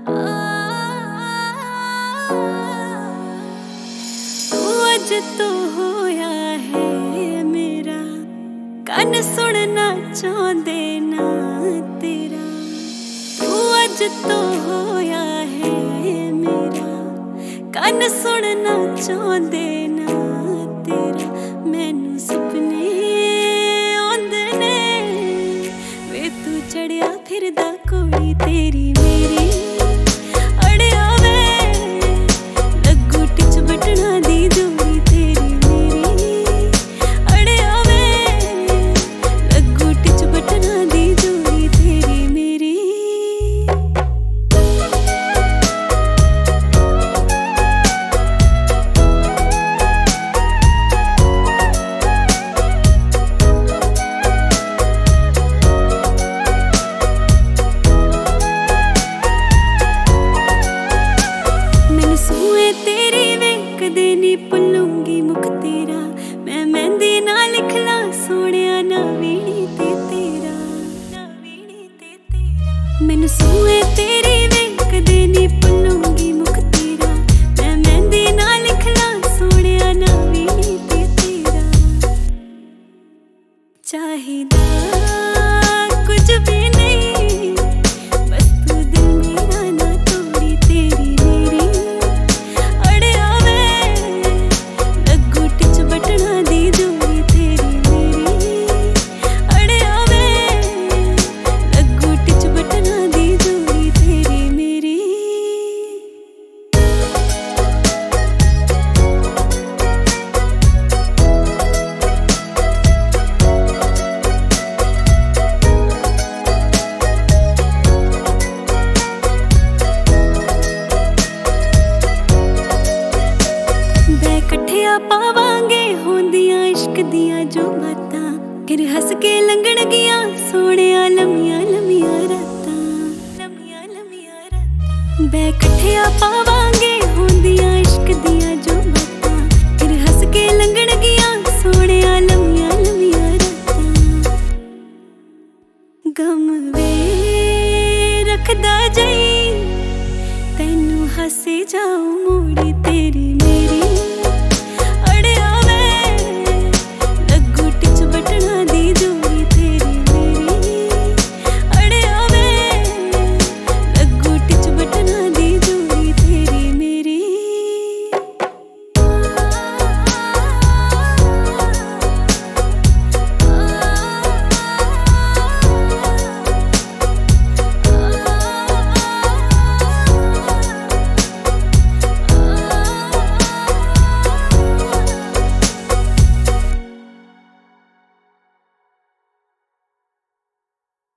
तू अज तो होया है मेरा, कन सुनना चाहते ना तेरा। तू अज तो होया है मेरा, कन सुनना चाहते ना तेरा। मैनू सुपने आंदे ने वे तू चढ़िया फिरदा कोई तेरी मेरी। अड़िया वे लगू टिच बटना दी जोड़ी तेरी मेरी। अड़िया वे लगू टिच बटना दी जोड़ी तेरी मेरी। तेरी वे कदे नी भुलूंगी मुख तेरा। मैं मेहंदी ना लिखला सोनिया ना वीणी ते तेरा, ना वीणी ते तेरा। मैनू सूए तेरी वे कदे नी भुलूंगी मुख तेरा। मैं मेहंदी ना लिखला सोनिया ना वीणी ते तेरा। चाहिदा कुछ भी नहीं, बस तू दिल मेरा ना तोड़ी तेरी मेरी। पावांगे होंदियां इश्क दियां जो बातां, फिर हस के लंघण गियां सोहणिया लम्मियां लम्मियां रातां, लम्मियां लम्मियां रातां। बै कट्ठिया पावांगे होंदियां इश्क दियां जो बातां, फिर हस के लंघण गियां सोहणिया लम्मियां लम्मियां रातां। गम वे रखदा जाई तैनू हसे जाऊं मोड़ी ते।